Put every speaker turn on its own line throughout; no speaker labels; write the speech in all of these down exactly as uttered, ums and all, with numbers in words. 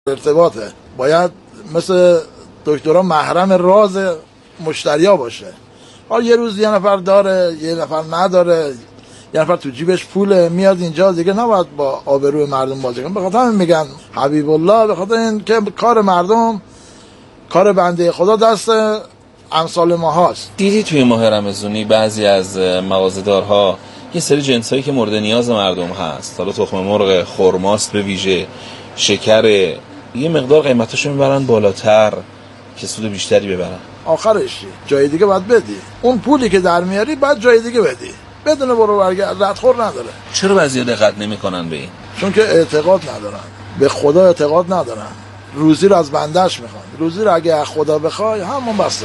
ارتباطه، باید مثل دکترها محرم راز مشتریا باشه. حالا یه روز یه نفر داره، یه نفر نداره، یه نفر تو جیبش پوله میاد اینجا، دیگه نباید با آبروی مردم بازی کنه. به خاطر همین میگن حبیب الله، به خاطر این که کار مردم، کار بنده خدا دست امثال ما هاست.
دیدی توی ماه رمضانی بعضی از مغازه‌دارها یه سری جنسایی که مورد نیاز مردم هست، حالا تخم مرغ، خرماست به ویژه، شکر، یه مقدار قیمتاشو میبرن بالاتر که سود بیشتری ببرن.
آخرش جای دیگه باید بدی، اون پولی که در میاری باید جای دیگه بدی، بدون برو برگرد ردخور نداره.
چرا بعضیا دقت نمیکنن به این؟
چون که اعتقاد ندارن، به خدا اعتقاد ندارن، روزی رو از بندش میخوان. روزی رو اگه از خدا بخوای همون بسته.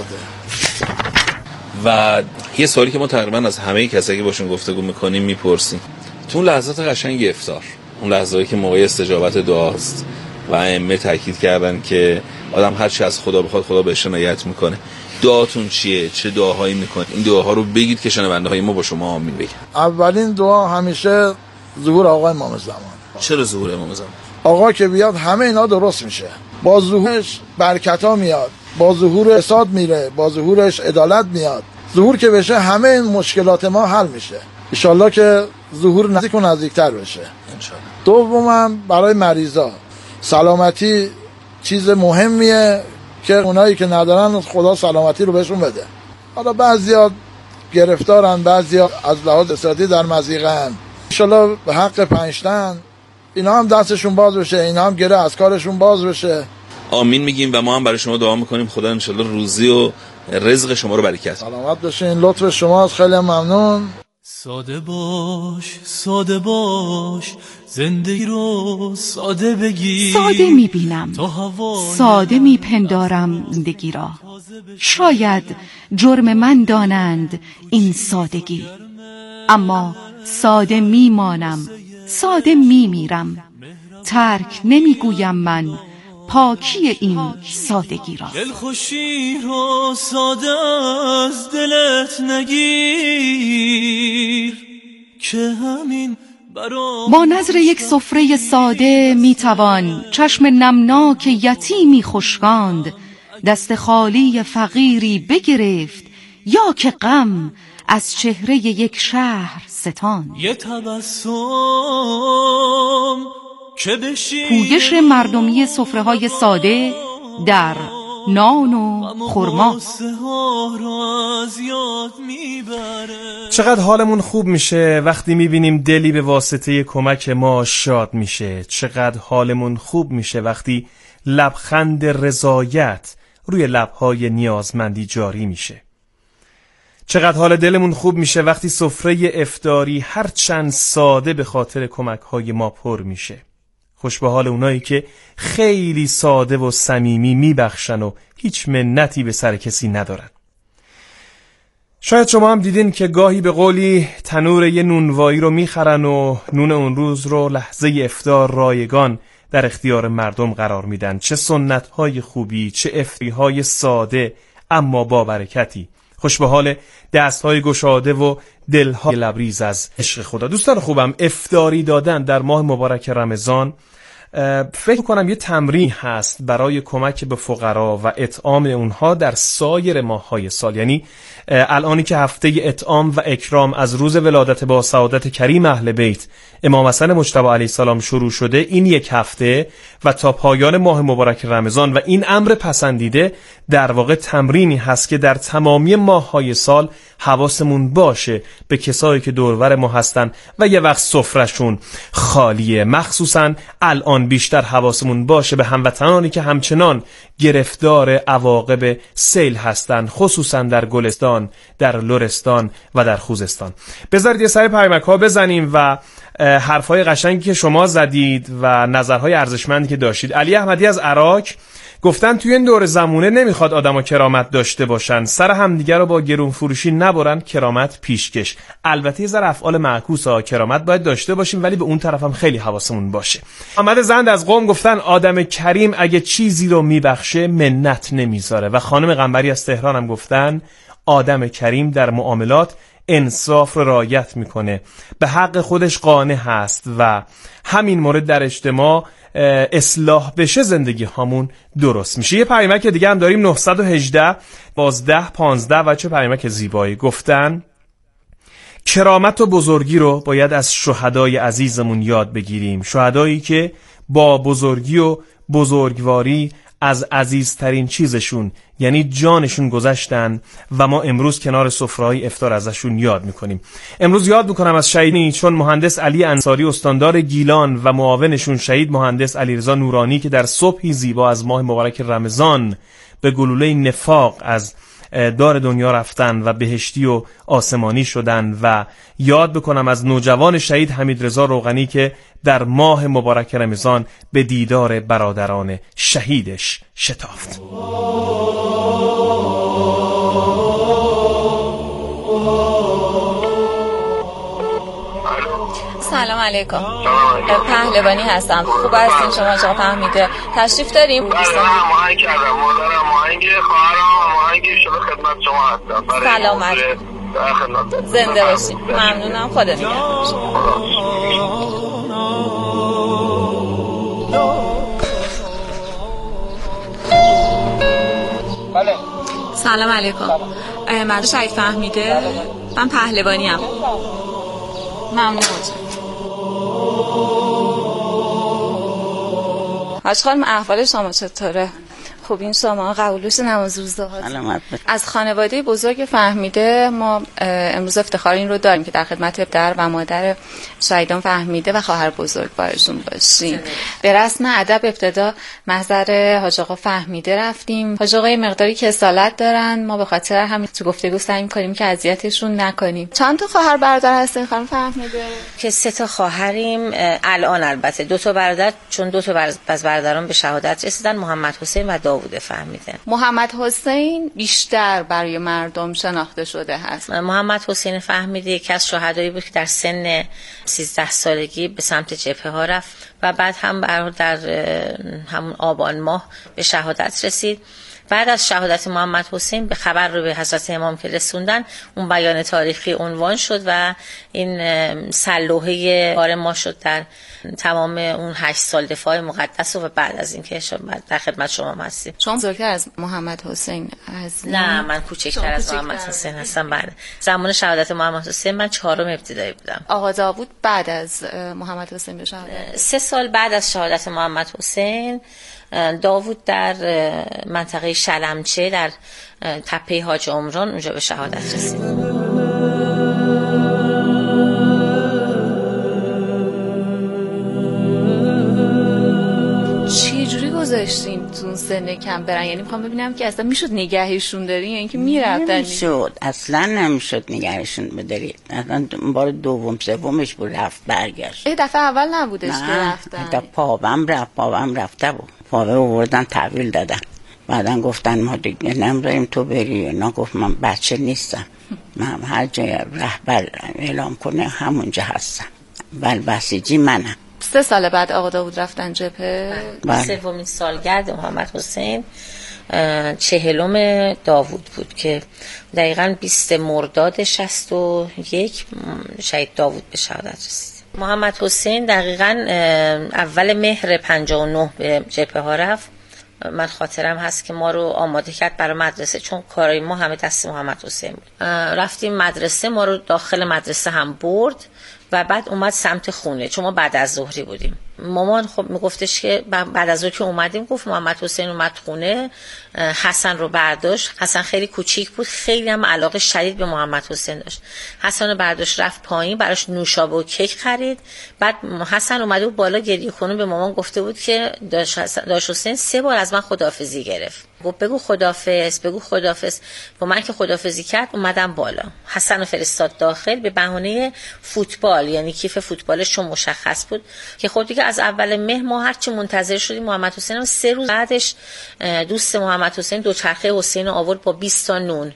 و یه سوالی که ما تقریبا از همه کسایی که باشون گفتگو میکنیم میپرسیم، تو اون لحظات قشنگ افطار، اون لحظه‌ای که موقع استجابت دعاست و ائمه تاکید کردن که آدم هر چی از خدا بخواد خدا بهش عنایت میکنه، دعاتون چیه؟ چه دعاهایی میکنید؟ این دعاها رو بگید که شنونده های ما با شما آمین بگن.
اولین دعا همیشه ظهور آقای امام زمان.
چرا ظهور امام زمان؟
آقا که بیاد همه اینا درست میشه. با ظهورش برکت‌ها میاد، با ظهور اقتصاد میره، با ظهورش عدالت میاد. ظهور که بشه همه این مشکلات ما حل میشه. ان شاءالله که ظهور نزدیک و نزدیکتر بشه.
ان شاءالله.
دومم برای مریضا، سلامتی چیز مهمیه که اونایی که ندارن خدا سلامتی رو بهشون بده. حالا بعضیا گرفتارن، بعضیا از لحاظ اقتصادی در مضیقن. ان شاءالله به حق پنجتن اینا هم دستشون باز بشه، اینا هم گره از کارشون باز بشه.
آمین میگیم و ما هم برای شما دعا میکنیم خدا ان شاءالله روزی و رزق شما رو برکت.
سلامت باشین، لطف شماست، خیلی ممنون.
ساده باش، ساده باش، زندگی رو ساده بگیر.
ساده میبینم، ساده میپندارم زندگی را. شاید جرم من دانند این سادگی، اما ساده میمانم، ساده میمیرم. ترک نمیگویم من پاکی این سادگی را.
دلخوشی رو ساده از دلت نگیر که همین
با نظر یک سفره ساده میتوان چشم نمناک یتیمی خشکاند، دست خالی فقیری بگرفت یا که غم از چهره یک شهر ستان.
یه تبسم که بشی
پویش مردمی سفره‌های ساده در نان و خرما.
چقدر حالمون خوب میشه وقتی میبینیم دلی به واسطه کمک ما شاد میشه. چقدر حالمون خوب میشه وقتی لبخند رضایت روی لبهای نیازمندی جاری میشه. چقدر حال دلمون خوب میشه وقتی سفره افطاری هر چند ساده به خاطر کمک‌های ما پر میشه. خوش به حال اونایی که خیلی ساده و صمیمی میبخشن و هیچ منتی به سر کسی ندارن. شاید شما هم دیدین که گاهی به قولی تنور یه نونوایی رو میخرن و نون اون روز رو لحظه افطار رایگان در اختیار مردم قرار میدن. چه سنت‌های خوبی، چه افطاری‌های ساده اما با برکتی. خوش به حال دست‌های گشاده و دل‌های لبریز از عشق خدا. دوستان خوبم، افطاری دادن در ماه مبارک رمضان فکر کنم یه تمرین هست برای کمک به فقرا و اطعام اونها در سایر ماه‌های سال. یعنی الانی که هفته اطعام و اکرام از روز ولادت با سعادت کریم اهل بیت امام حسن مجتبی علیه السلام شروع شده، این یک هفته و تا پایان ماه مبارک رمضان، و این امر پسندیده در واقع تمرینی هست که در تمامی ماه‌های سال حواسمون باشه به کسایی که دورور ما هستن و یه وقت سفرهشون خالیه. مخصوصا الان بیشتر حواسمون باشه به هموطنانی که همچنان گرفتار عواقب سیل هستن، خصوصا در گلستان، در لرستان و در خوزستان. بذارید یه سری پیامک ها بزنیم و حرفای قشنگی که شما زدید و نظرهای ارزشمندی که داشتید. علی احمدی از عراق گفتن توی این دور زمونه نمیخواد آدما کرامت داشته باشن، سر همدیگه رو با گرون فروشی نبرن، کرامت پیشکش. البته یه ذره افعال معکوسا، کرامت باید داشته باشیم ولی به اون طرف هم خیلی حواسمون باشه. محمد زند از قم گفتن آدم کریم اگه چیزی رو میبخشه منت نمیذاره، و خانم قنبری از تهران هم گفتن آدم کریم در معاملات انصاف رو رعایت میکنه، به حق خودش قانع هست و همین مورد در اجتماع اصلاح بشه زندگی هامون درست میشه. یه پیامک دیگه هم داریم، نه یک هشت بازده پانزده. و چه پیامک زیبایی گفتن: کرامت و بزرگی رو باید از شهدای عزیزمون یاد بگیریم، شهدایی که با بزرگی و بزرگواری از عزیزترین چیزشون یعنی جانشون گذشتن و ما امروز کنار سفره‌های افطار ازشون یاد میکنیم. امروز یاد میکنم از شهیدانی چون مهندس علی انصاری استاندار گیلان و معاونشون شهید مهندس علیرضا نورانی که در صبحی زیبا از ماه مبارک رمضان به گلوله نفاق از دار دنیا رفتن و بهشتی و آسمانی شدن. و یاد بکنم از نوجوان شهید حمیدرضا روغنی که در ماه مبارک رمضان به دیدار برادران شهیدش شتافت.
سلام علیکم. پهلوانی هستم. خوب هستین شما؟ چقدر فهمیده تشریف داریم؟
دارم آهنگ کردم، مادرم آهنگ، خواهرم آهنگ شده خدمت شما هستم.
سلامت زنده باشین. ممنونم. خدا نگهدار.
بله.
سلام علیکم. من شهید فهمیده. من پهلوانی ام. ممنون. حاج خانم احوال شما چطوره؟ خب این شما قبولوش نماز روزه ها از خانواده بزرگ فهمیده ما امروز افتخار این رو داریم که در خدمت پدر و مادر شهیدان فهمیده و خواهر بزرگوارشون باشیم. به رسم ادب ابتدا محضر حاج آقا فهمیده رفتیم. حاج آقا مقداری کسالت دارن، ما به خاطر همین تو گفتگو سعی می‌کنیم که اذیتشون نکنیم. چند تا خواهر برادر هستین خانم فهمیده؟
که سه تا خواهریم الان، البته دو تا برادر، چون دو تا از برادران به شهادت رسیدن، محمد حسین و داوود فهمیده.
محمد حسین بیشتر برای مردم شناخته شده هست.
محمد حسین فهمیده یکی از شهدایی بود که در سن سیزده سالگی به سمت جبهه ها رفت و بعد هم در همون آبان ماه به شهادت رسید. بعد از شهادت محمد حسین به خبر رو به حضرت امام که رسوندن، اون بیان تاریخی عنوان شد و این سلوحه کار ما شد در تمام اون هشت سال دفاع مقدس و بعد از این که در خدمت شما هستیم.
شما بزرگتر از محمد حسین از
نه، من کوچکتر از محمد حسین هستم. بعد زمان شهادت محمد حسین من چهارم ابتدایی بودم.
آقا داوود بعد از محمد حسین به شهادت
سه سال بعد از شهادت محمد حسین، داوود در منطقه شلمچه در تپه حاج عمران اونجا به شهادت رسید.
گذاشتین تو سن کم برن؟ یعنی میخوام ببینم که اصلا میشد نگهشون دارین یا اینکه میرفتن؟
نمیشد، اصلا نمیشد نگهشون بدارید. اصلا بار دوم سومش بود رفت برگشت.
دفعه اول نبودش که رفتن؟
نه، پاوم رفت پاوم رفته بود. پاوه آوردن تحویل دادن. بعدن گفتن ما دیگه نمیذاریم تو بری. نه، گفت من بچه نیستم، من هر جای رهبر اعلام کنه همونجا هستم، بل بسیجی منم.
سه سال بعد آقا داوود رفتن جبهه.
سومین سالگرد محمد حسین چهلم داوود بود که دقیقاً بیست مرداد شصت و یک شهید داوود به شهادت رسید. محمد حسین دقیقاً اول مهر پنجاه و نه به جبهه ها رفت. من خاطرم هست که ما رو آماده کرد برای مدرسه، چون کارای ما همه دست محمد حسین بود. رفتیم مدرسه، ما رو داخل مدرسه هم برد و بعد اومد سمت خونه، چون ما بعد از ظهری بودیم. مامان خب میگفتش که بعد از ظهر که اومدیم، گفت محمد حسین اومد خونه، حسن رو برداشت. حسن خیلی کوچیک بود، خیلی هم علاقه شدید به محمد حسین داشت. حسن رو برداشت رفت پایین، براش نوشابه و کیک خرید. بعد حسن اومده بود بالا گریه کنه، به مامان گفته بود که داش حسین سه بار از من خداحافظی گرفت. گفت بگو خداحافظ، بگو خداحافظ. با من که خداحافظی کرد اومدم بالا. حسن رو فرستاد داخل به بهانه فوتبال، یعنی کیف فوتبالش چون مشخص بود که خب دیگه از اول مهر ما هرچی منتظر شدیم. محمد حسین هم سه روز بعدش دوست محمد حسین دوچرخه حسین آورد با بیست تا نون.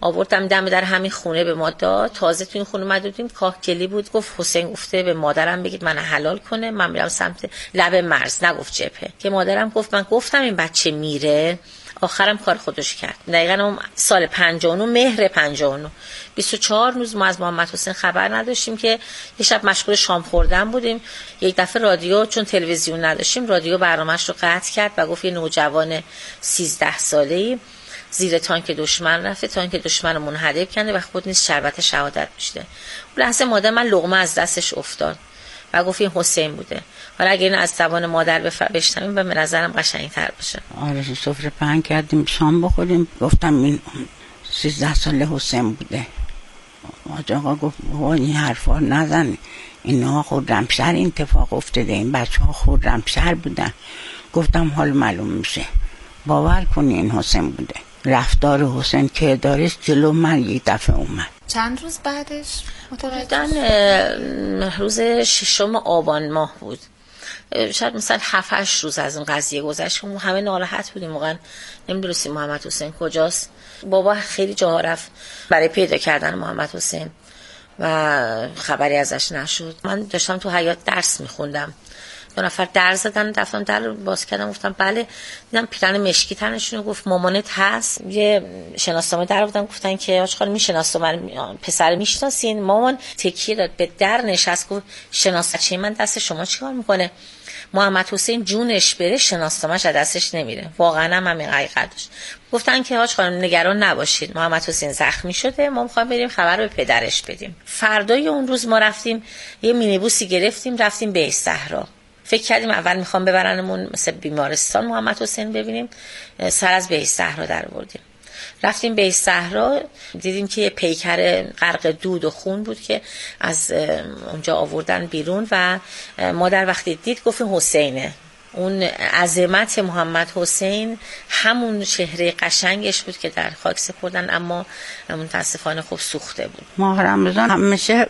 آوردم دم در همین خونه به ما داد. تازه تو این خونه اومد بودیم، کاهگلی بود. گفت حسین گفته به مادرم بگید من حلال کنه، من میرم سمت لب مرز، نگفت جبهه. که مادرم گفت من گفتم این بچه میره. آخرم کار خودش کرد. دقیقاً سال پنجاه و نه مهر پنجاه و نه بیست و چهار روز ما از محمد حسین خبر نداشتیم که یه شب مشغول شام خوردن بودیم. یک دفعه رادیو، چون تلویزیون نداشتیم، رادیو برنامه‌اش رو قطع کرد و گفت یه نوجوان سیزده ساله‌ای زیر تانک دشمن رفته، تانک دشمن رو منهدم کرده و خود نیز شربت شهادت میشه. اون لحظه مادر من لقمه از دستش افتاد و گفت این حسین بوده. حالا اگه اینو از زبان مادر بشنویم به نظرم قشنگ‌تر باشه.
آره سفره پهن کردیم شام بخوریم، گفتم این سیزده ساله حسین بوده. حاج آقا گفت این حرفا نزن، اینا خرمشهر اتفاق افتاده، این بچه ها خرمشهر بودن. گفتم حال معلوم میشه، باور کنی این حسین بوده. رفتار حسین که دارش جلو من یک دفعه اومد.
چند روز بعدش
متوجه روز ششم آبان ماه بود، شاید مثلا هفت هشت روز از اون قضیه گذشت. همه ناراحت بودیم، واقعا نمیدونستیم محمد حسین کجاست. بابا خیلی جاها رفت برای پیدا کردن محمد حسین و خبری ازش نشد. من داشتم تو حیاط درس میخوندم، دو نفر در زدن، دفترم در باز کردم، گفتم بله. دیدم پیرن مشکی تنشون، گفت مامانت هست؟ یه شناسنامه در بودن، گفتن که آقا خانم میشناسه من پسر میشناسین؟ مامان تکیه داد به در نشست، گفت شناسچه من دست شما چیکار میکنه؟ محمد حسین جونش بره شناسنامه‌اش از دستش نمیره. واقعا هم همین حقیقت داشت. گفتن که حاج خانم نگران نباشید، محمد حسین زخمی شده، ما می‌خوایم بریم خبر رو به پدرش بدیم. فردای اون روز ما رفتیم یه مینیبوسی گرفتیم، رفتیم به صحرا. فکر کردیم اول میخوام ببرنمون مثل بیمارستان محمد حسین ببینیم، سر از به صحرا در آوردیم. رفتیم به صحرا، دیدیم که یه پیکر غرق دود و خون بود که از اونجا آوردن بیرون و مادر وقتی دید گفت حسینه. اون عظمت محمد حسین همون چهره قشنگش بود که در خاک سپردن، اما متاسفانه خوب سوخته بود.
ماه رمضان همیشه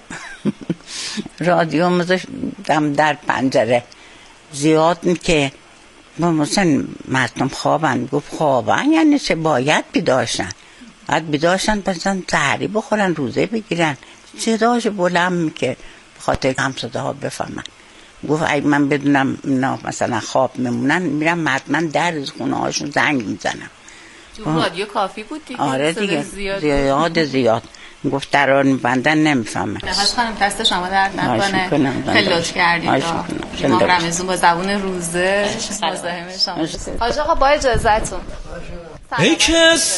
رادیو میذاشتم در پنجره زیاد که مثلا مردم خوابن. گفت خوابن یعنی چه؟ باید بیداشن، باید بیداشن بزن سحری بخورن، روزه بگیرن. صداش بلند که بخاطر هم صداها بفهمن. گفت اگه من بدونم نه مثلا خواب میمونن، میرم حتما در خونه هاشون زنگ میزنم.
تو رادیو کافی بود دیگه.
آره دیگه
زیاد
زیاد زیاد گفت دران میبندن نمیفهمه.
نهاش خانم دست شما درد نکنه، خیلی لطف کردید. ما رمضان با زبون روزه مزاحم شما. حاج آقا با اجازهتون.
ای که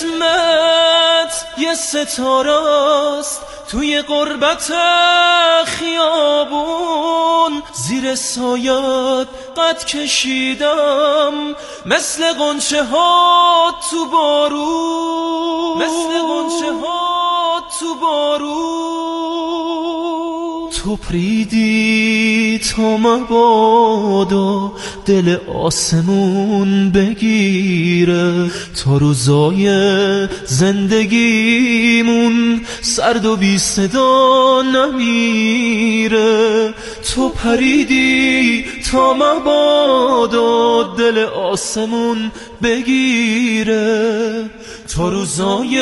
اسمت یه ستاره‌ست توی غربت خیابون، زیر سایت قد کشیدم مثل غنچه ها تو بارون، مثل غنچه ها تو بارون. تو پریدی تا مبادا دل آسمون بگیره، تا روزای زندگیمون سرد و بی صدا نمیره. تو پریدی تا مبادا دل آسمون بگیره، تا روزای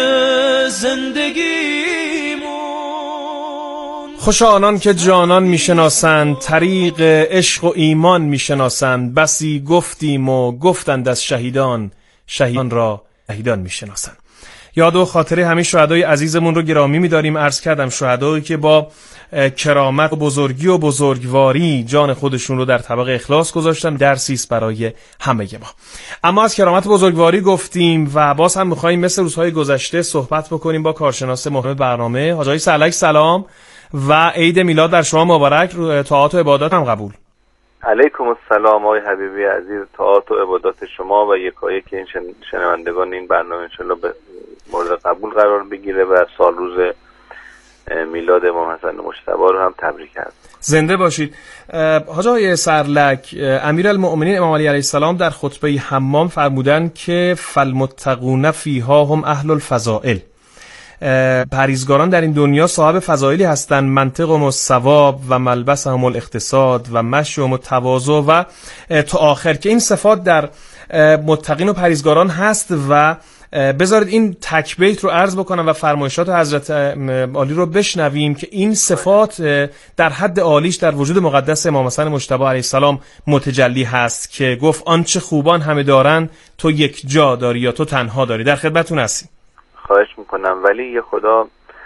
زندگیمون.
خوش آنان که جانان میشناسند، طریق عشق و ایمان میشناسند. بسی گفتیم و گفتند از شهیدان، شهیدان را شهیدان میشناسند. یاد و خاطره همین شهدای عزیزمون رو گرامی می‌داریم. عرض کردم شهدایی که با کرامت و بزرگی و بزرگواری جان خودشون رو در طبق اخلاص گذاشتن، درسی است برای همه ما. اما از کرامت و بزرگواری گفتیم و باز هم می‌خوایم مثل روزهای گذشته صحبت بکنیم با کارشناس محترم برنامه حاج آقای سرلک. سلام و عید میلاد در شما مبارک. طاعات و عبادات هم قبول.
علیکم السلام آقای حبیبی عزیز. طاعات و عبادات شما و یکایک این شنوندگان این برنامه انشالله به مورد قبول قرار بگیره و سال روز میلاد امام حسن مجتبی رو هم تبریک هست.
زنده باشید. حاج آقای سرلک، امیرالمؤمنین امام علی علیه السلام در خطبه حمام فرمودن که فالمتقون فیها هم اهل الفضائل. پرهیزگاران در این دنیا صاحب فضائلی هستند، منطقهم الثواب و ملبسهم الاقتصاد و مشیهم التواضع و تا آخر، که این صفات در متقین و پرهیزگاران هست و بذارید این تک بیت رو عرض بکنم و فرمایشات حضرت عالی رو بشنویم که این صفات در حد عالیش در وجود مقدس امام حسن مجتبی علیه السلام متجلی هست که گفت آنچه خوبان همه دارن تو یک جا داری یا تو تنها داری. در خدمتتون هستیم.
خواهش میکنم. ولی خدا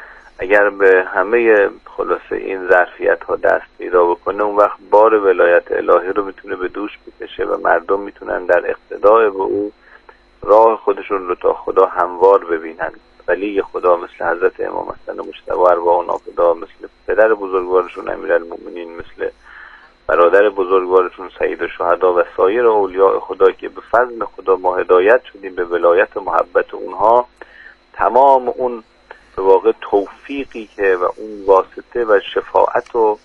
اگر به همه خلاصه این ظرفیت ها دست پیدا بکنه، اون وقت بار ولایت الهی رو میتونه به دوش بکشه و مردم میتونن در اقتداء به او راه خودشون رو تا خدا هموار ببینن. ولی خدا مثل حضرت امام حسن مجتبی ارواح نافدا، مثل پدر بزرگوارشون امیرالمومنین، مثل برادر بزرگوارشون سید الشهدا و سایر اولیاء خدا که به فضل خدا ما هدایت شدیم به ولایت و محبت اونها، تمام اون به واقع توفیقی که و اون واسطه و شفاعت و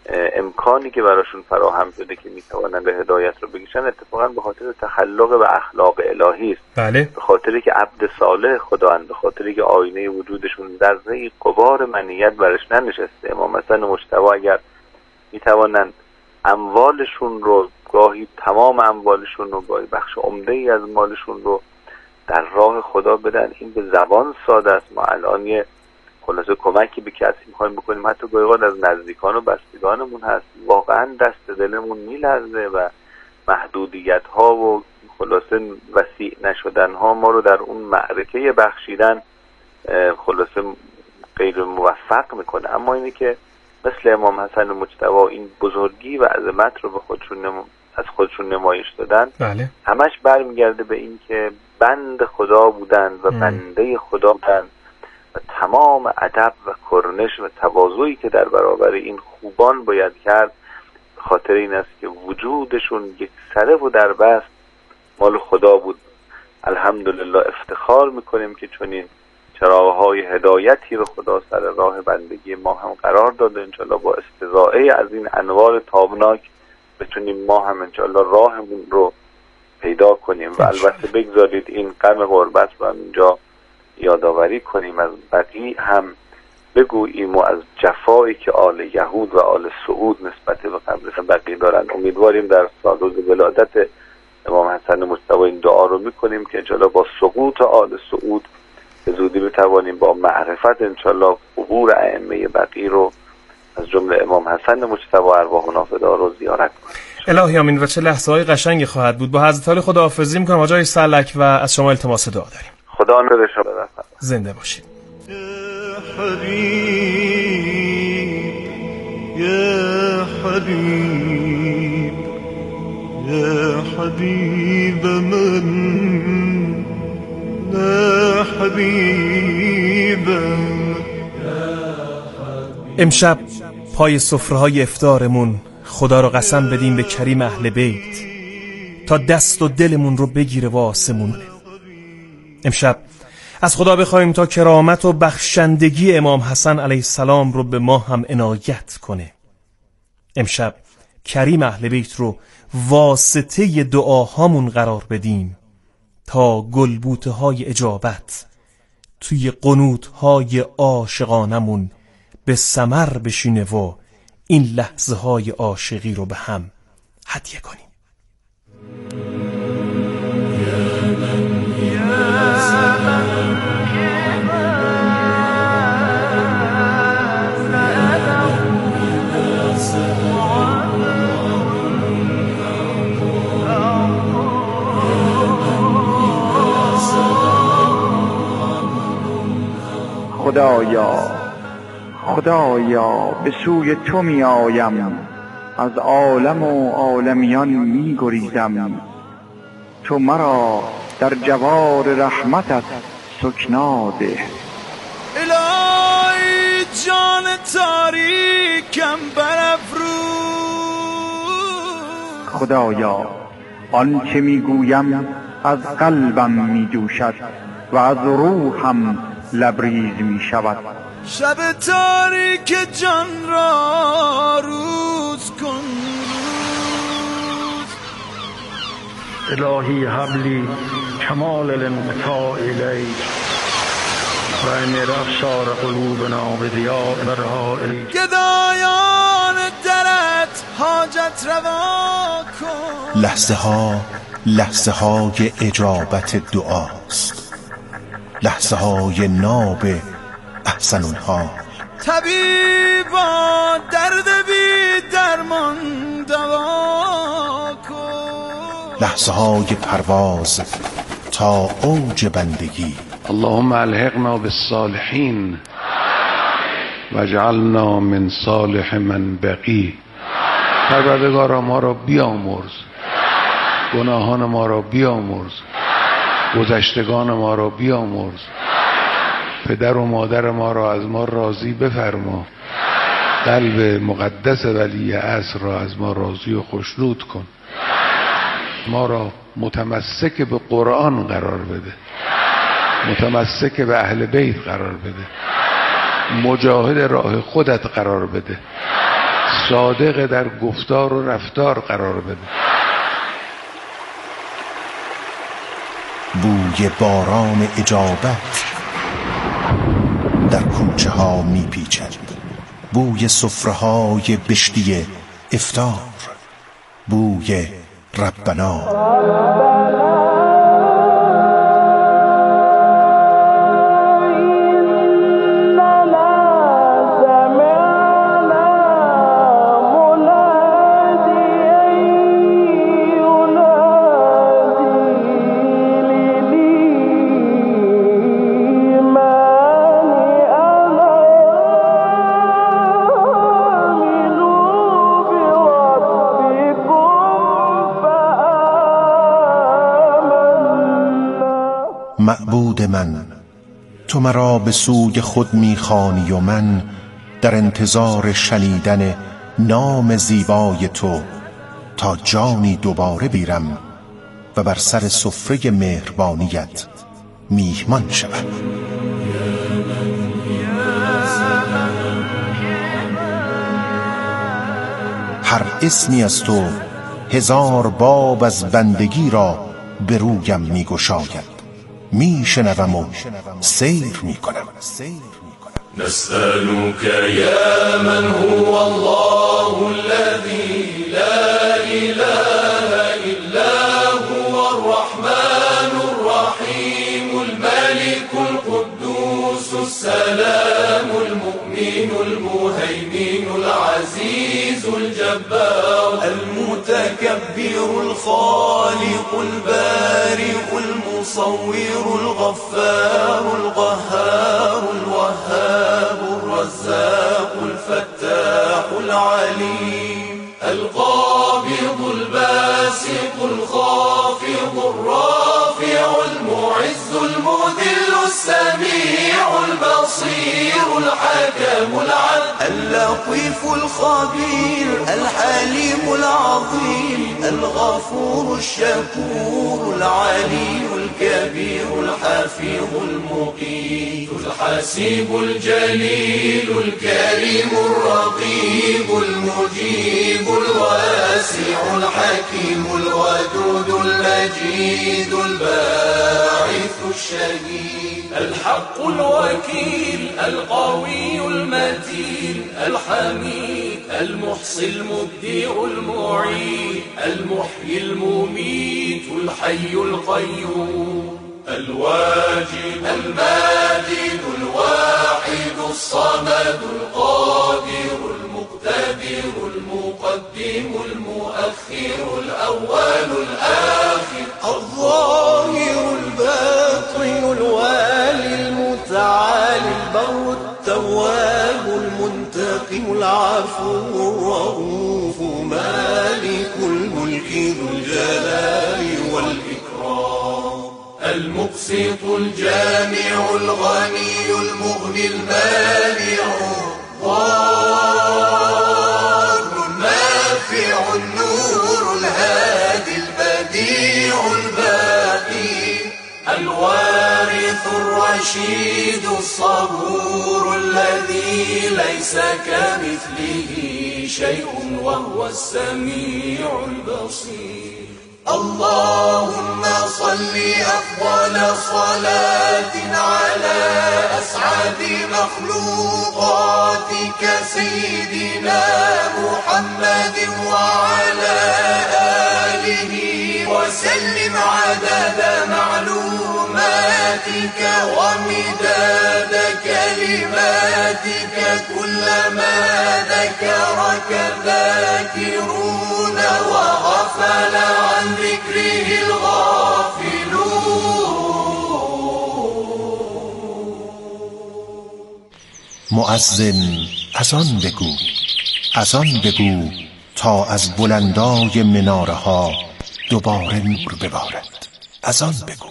امکانی که براشون فراهم شده که میتوانند به هدایت رو بگیشن، اتفاقا به خاطر تخلق و اخلاق الهی است.
بله.
به خاطری که عبد صالح خداوند، به خاطری که آینه وجودشون ذره غبار منیت برش ننشسته. امام حسن مجتبی اگر میتوانند اموالشون رو، گاهی تمام اموالشون رو، گاهی بخش عمده ای از مالشون رو در راه خدا بدن، این به زبان ساده است. ما الان یه خلاصه کمکی به کسی میخوایم بکنیم، حتی گاهی از نزدیکان و بستگانمون هست، واقعا دست دلمون میلرزه و محدودیت ها و خلاصه وسیع نشدن ها ما رو در اون معرکه بخشیدن خلاصه غیر موفق میکنه. اما اینه که مثل امام حسن مجتبی این بزرگی و عظمت رو به خودشون نم... از خودشون نمایش دادن،
بله.
همش برمیگرده به این که بند خدا بودن و ام. بنده خدا بودن و تمام ادب و کرنش و تواضعی که در برابر این خوبان باید کرد خاطر این است که وجودشون یک سره و در بست مال خدا بود. الحمدلله افتخار میکنیم که چنین چراغ‌های هدایتی رو خدا سر راه بندگی ما هم قرار داده. انشالله با استضاعه از این انوار تابناک بتونیم ما هم انشالله راهمون رو پیدا کنیم. و البته بگذارید این غم غربت رو هم اینجا یادآوری کنیم، از بقی هم بگوییم و از جفایی که آل یهود و آل سعود نسبت به قبرستان بقی دارن. امیدواریم در سال روز ولادت امام حسن مجتبی این دعا رو میکنیم که انشالله با سقوط آل سعود به زودی بتوانیم با معرفت انشالله قبور ائمه بقی رو از جمله امام حسن مجتبی ارواح نافدا رو زیارت کنیم.
الهی آمین. و چه لحظه های قشنگی خواهد بود. با حضرت عالی خداحافظی میکنم آقای سلک و از شما التماس دعا داریم.
خدا نور شما بده.
زنده باشید.
یا حبیب یا حبیب من یا حبیب.
امشب پای سفره‌های افطارمون خدا رو قسم بدیم به کریم اهل بیت تا دست و دلمون رو بگیره و آسمون. امشب از خدا بخوایم تا کرامت و بخشندگی امام حسن علیه السلام رو به ما هم عنایت کنه. امشب کریم اهل بیت رو واسطه دعاهامون قرار بدیم تا گلبوته های اجابت توی قنوت های عاشقانمون به ثمر بشینه و این لحظه های عاشقی رو به هم هدیه کنیم.
خدایا خدایا به سوی تو می آیم، از عالم و عالمیان می گریزم، تو مرا در جوار رحمتت سکنا ده.
الهی جان تاریکم برافروز.
خدایا آن که می گویم از قلبم می جوشد و از روحم لبریز می شود.
شب تاریک جان را روز کن روز.
الهی حبلی کمال الانقطاع الیک و ان ابصار قلوبنا بضیاء برهائک.
گدایان درت حاجت روا کن.
لحظه ها لحظه های اجابت دعاست. لحظه های ناب احسن اونها.
طبیبا درد بی درمان دوا کن.
لحظه های پرواز تا اوج بندگی.
اللهم الحقنا بالصالحین واجعلنا من صالح من بقی. پروردگارا ما را بیامرز، گناهان ما را بیامرز، گذشتگان ما را بیامرز، پدر و مادر ما را از ما راضی بفرما، قلب مقدس ولی عصر را از ما راضی و خوشنود کن، ما را متمسک به قرآن قرار بده، متمسک به اهل بیت قرار بده، مجاهد راه خودت قرار بده، صادق در گفتار و رفتار قرار بده.
بوی باران اجابت در کوچه ها می پیچد، بوی سفره های بشتی افطار، بوی ربنا. معبود من، تو مرا به سوی خود میخوانی و من در انتظار شنیدن نام زیبای تو تا جانی دوباره بیرم و بر سر سفره مهربانیت میهمان شوم. هر اسمی از تو هزار باب از بندگی را به رویم میگشاید، می شنوم و سیر می کنم.
نسألك يا من هو الله الذي لا إله إلا هو الرحمن الرحيم الملك القدوس السلام المؤمن المهيمن العزيز الجبار المتكبر الخالق البارئ المصور الغفار القهار الوهاب الرزاق الفتاح العليم القابض الباسط الخافض الرافع المعز المذل السميع البصير الحكم العدل اللطيف الخبير الحليم العظيم الغفور الشكور العلي الكبير الحفيظ المقيت الحسيب الجليل الكريم الرقيب المجيب الواسع الحكيم الودود المجيد الباعث الشهيد الحق الوكيل القوي المتين الحميد المحصي المبدع المعيد المحيي المميت الحي القيوم الواجد الماجد الواحد الصمد القادر المقتدر المقدم المؤخر الأول الآخر الظاهر الباطن الوالي المتعالي البر التواب المنتقم العفو الرؤوف مالك الملك ذو الجلال والإكرام المقسط الجامع الغني المغني المانع الضار النافع النور الهادي البديع الباقي الوارث الرشيد الصبور الذي ليس كمثله شيء وهو السميع البصير اللهم صل أفضل صلاة على أسعد مخلوقاتك سيدنا محمد وعلى آله وسلم عدد معلوماتك ومن كلماتك كلما ذكرك ذاكرون وغفل عن ذكره الغافلون.
مؤذن از آن بگو، از آن بگو تا از بلندای مناره ها دوباره نور ببارد. از آن بگو.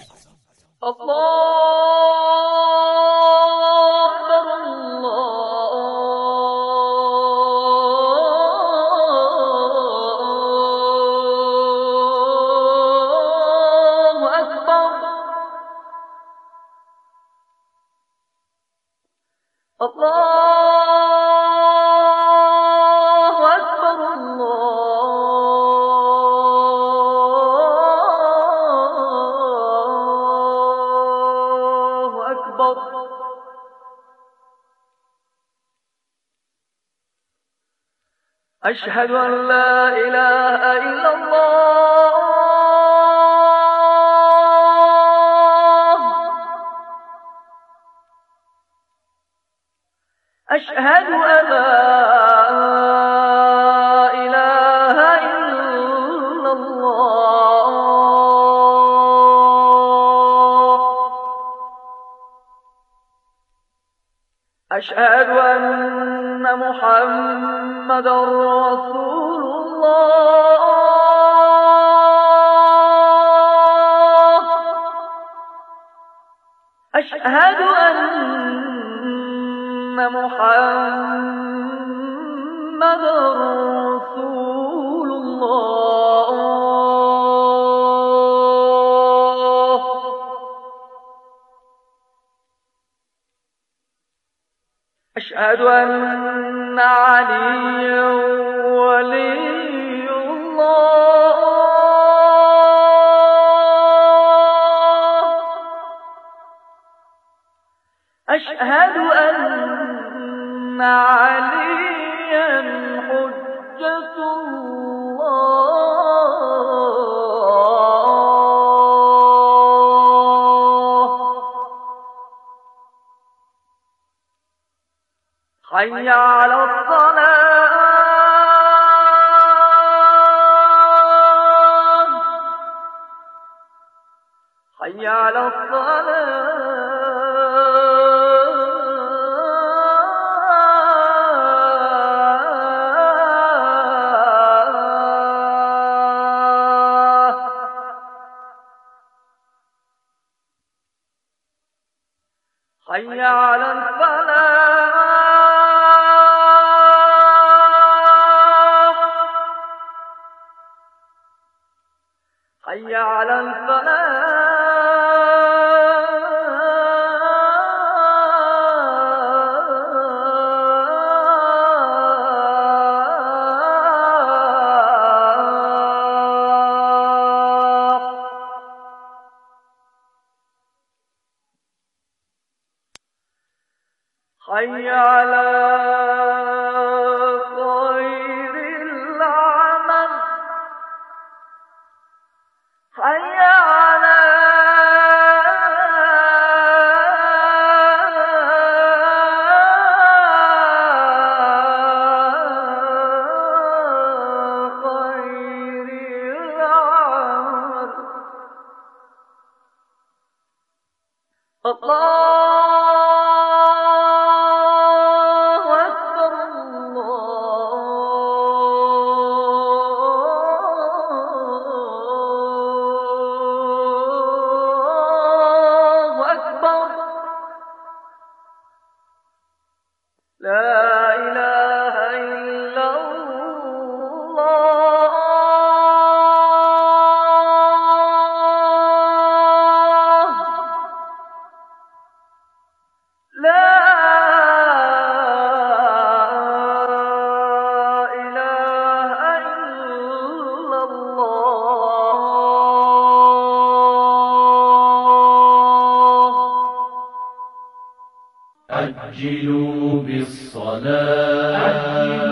أشهد أن لا إله إلا الله أشهد أن لا إله إلا الله أشهد أن محمد رسول الله أشهد أن محمد رسول الله أشهد أن علي ولي الله أشهد أن عليا حجة الله حي على الصلاة حي على الصلاة حي على الفلاح حي على الفلاح حي على خير العمل حي على خير العمل الله لا إله إلا الله لا إله إلا الله
عجلوا بالصلاة